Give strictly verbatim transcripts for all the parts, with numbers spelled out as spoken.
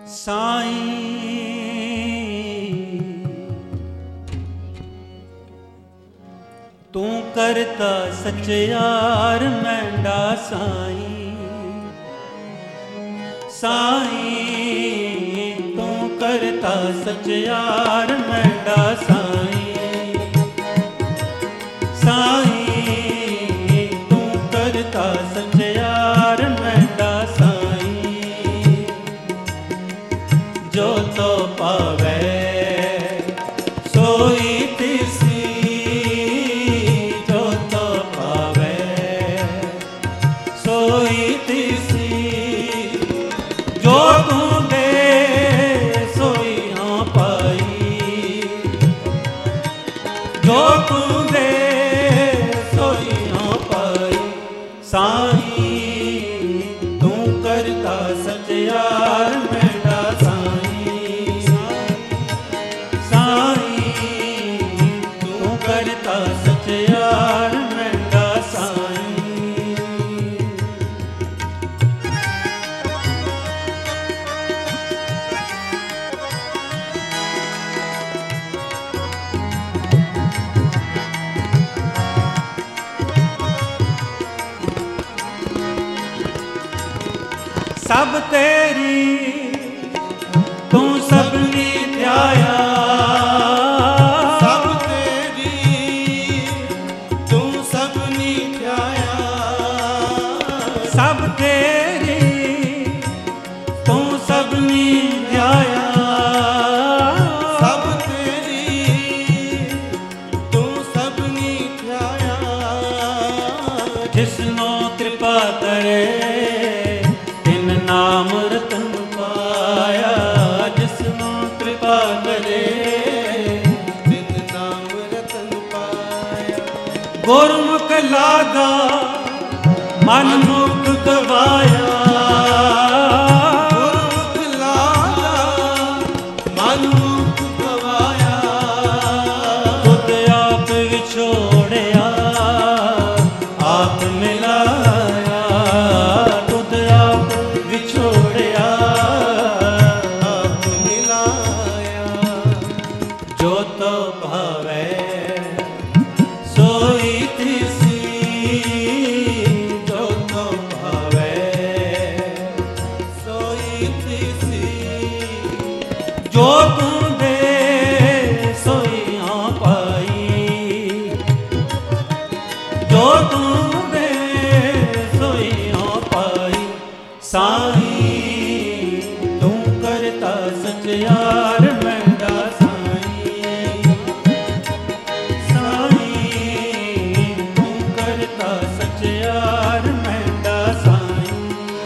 साईं तू करता सच्चार मैंडा साईं, साईं तू करता सच्चार मैंडा साईं, साईं तू करता सच्चार मैंडा साईं, जो तो पावे सोई तिसी, जो तो पावे सोई तिसी, जो तू दे सोई हाँ पाई, जो तू दे सोई हाँ पाई, साईं तू करता सच्चार मैंडा साईं, साईं तू करता सच्चार मैंडा साईं। सब तेरी तू सबनी ध्याया, सब तेरी तू सबनी ध्याया, सब तेरी तू सबनी ध्याया, सब तेरी तू सबनी ध्याया, जिसनो कृपा करे नाम रतन पाया, जिसनो कृपा करे तिन नाम रतन पाया, गुरमुख लागा मन मुख गवाया, गुरमुख लागा मन मुख गवाया, खुद आप विछोड़या आप मिलाया, खुद आप विछोड़या आप मिलाया, जो तो भावे सोई तिसी, जो तो भावे सोई तिसी, जो तू दे सोई हाँ पाई, जो तू दे सोई हाँ पाई, साईं तू करता सच्चार मैंडा साईं, साईं तू करता सच्चार मैंडा साईं।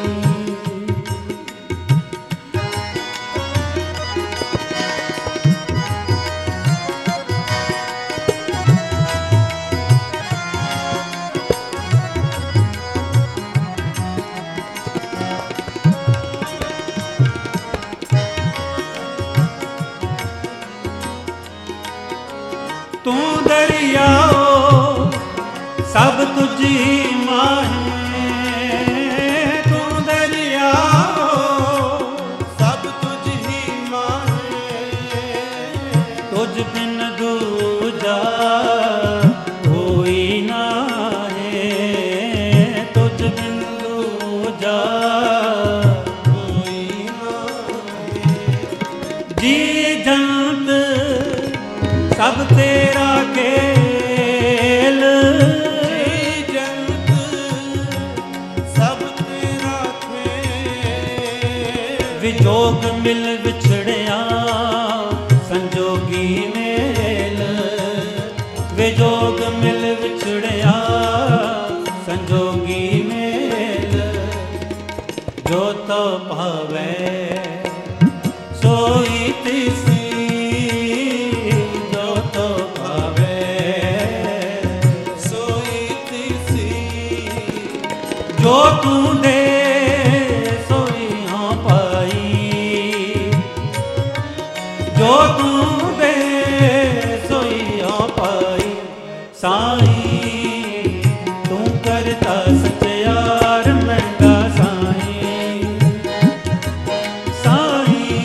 तू दरियाओ सब तुझी माहे, तू दरियाओ सब तुझ ही माहे, तुझ बिन दूजा कोई ना है, तुझ बिन दूजा कोई माहे, जी जंत सब तेरा खेल, जी जगत सब तेरा खेल, विजोग मिल विछड़िया संजोगी मेल, विजोग मिल विछड़िया संजोगी मेल, जो तो भावे सोई तिसी, जो तो भावे सोई तिसी, जो तू दे सोई हाँ पाई, जो तू दे सोई हाँ पाई, साईं तू करता सच्चार मैंडा साईं, साईं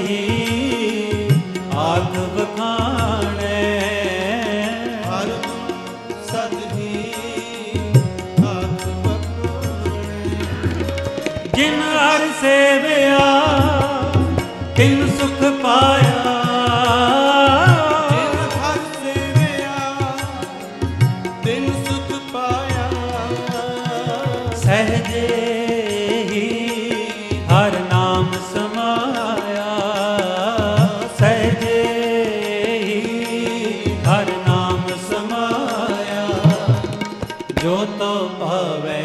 ਆਖ ਬਖਾਣੈ ਹਰ ਸਦ ਹੀ ਆਖ ਬਖਾਣੈ ਜਿਨ ਹਰ ਸੇਵਿਆ ਤਿਨ ਸੁਖ ਪਾਇਆ ਜਿਨ ਹਰ ਸੇਵਿਆ ਤਿਨ ਸੁਖ ਪਾਇਆ ਸਹਜੇ ਹੀ ਹਰ ਨਾਮ ਸਮਾਇਆ ਸਹਜੇ ਹੀ ਹਰ ਨਾਮ ਸਮਾਇਆ ਜੋ ਤੋ ਭਾਵੈ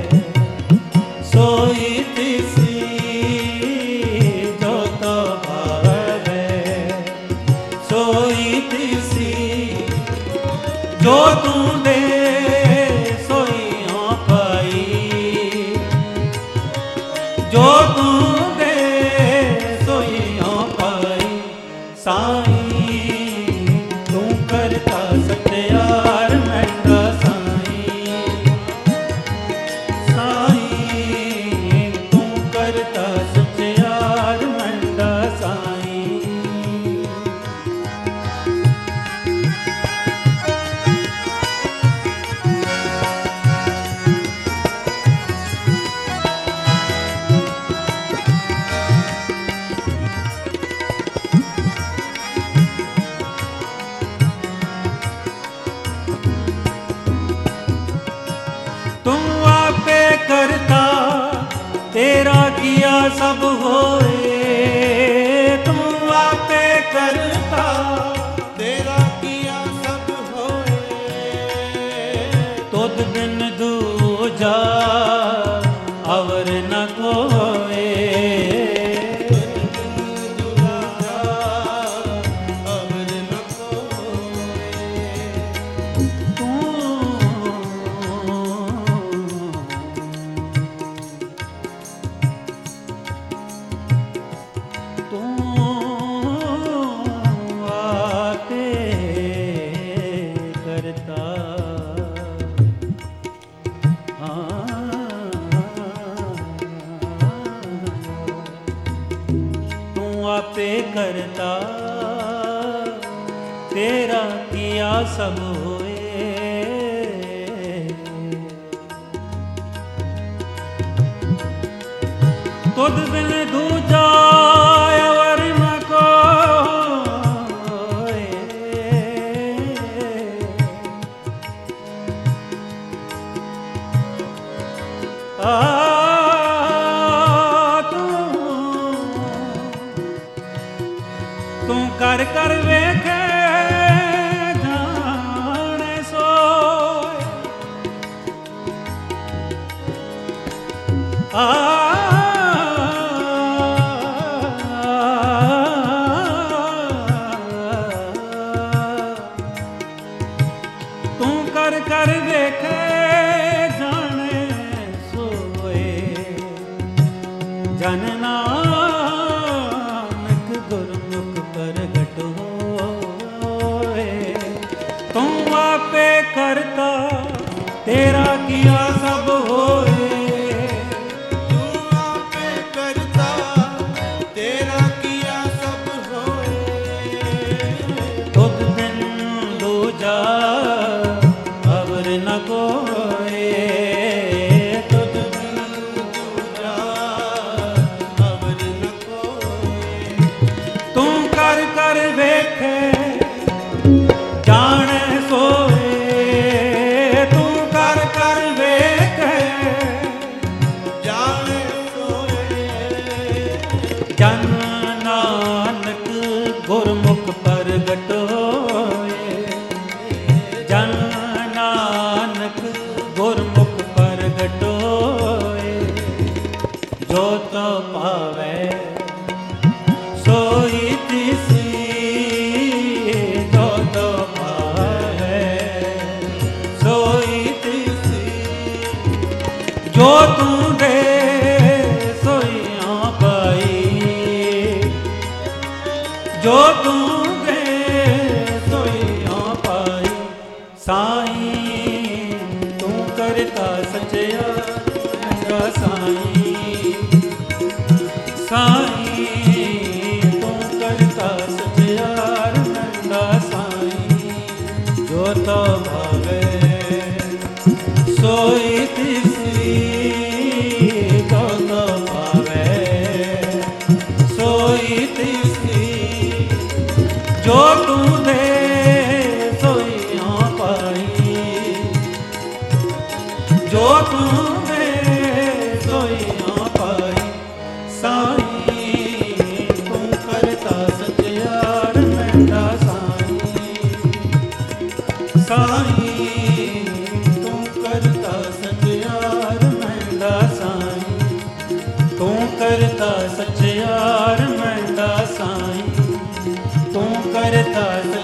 ਸੋਈ ਤਿਸੀ ਜੋ ਤੋ ਭਾਵੈ ਸੋਈ ਤਿਸੀ ਜੋ ਤੂੰ ਦੇ ਸੋਈਆਂ ਪਾਈ ਜੋ ਤੂੰ ਦੇ ਸੋਈਆਂ ਪਾਈ ਸਾਈਂ ਤੂੰ ਕਰਤਾ ਸਤਿਆਰ ਮੈਂਡਾ ਸਾਈਂ ਸਾਈਂ ਤੂੰ ਕਰਤਾ ਸਤਿਆਰ ਮੈਂਡਾ ਸਾਈਂ तुम आपे करता तेरा किया सब होए तुम आपे करता ਤੇਰਾ ਕੀਆ ਸਭ ਹੋਏ तुद बिन दूजा अवर न कोए ਦੁਰਾਜਾ ਅਵਰ ਨ ਕੋਏ तू तू आपे करता तू आपे करता तेरा किया सब होए तुद बिन दूजा अवर न कोए आ तू तू कर कर वेखे जाने सोए आ तू कर कर वेखे जाने सोए जन नानक गुरमुख प्रगट होए तू आपे करता तेरा किया सब होए ਤੂੰ ਆਪੇ ਕਰਤਾ ਤੇਰਾ ਕੀਆ ਸਭ ਹੋਏ तुद बिन दूजा अवर न कोए तुद बिन ਦੂਜਾ ਅਵਰ ਨ ਕੋਏ तू कर कर वेखे जाने सोए तू कर कर वेखे ਜਾਣੇ ਸੋਏ जन नानक गुरमुख प्रगट होए जन नानक गुरमुख प्रगट होए जो तो पावे सोई तिसी जो तो पावे सोई तिसी जो तू दे सोइयां पाई जो तू दे सोइयां पाई साईं तू करता सचया साईं साईं तू जो तो भावे सोई तिसी, जो तो भावे सोई तिसी, जो तू दे सोइयां पाई, जो तू दे सोइयां पाई। साईं तू करता सचियार मैंडा साईं, साईं तू करता सचियार मैंडा साईं, तू करता सचियार मैंडा साईं, तू करता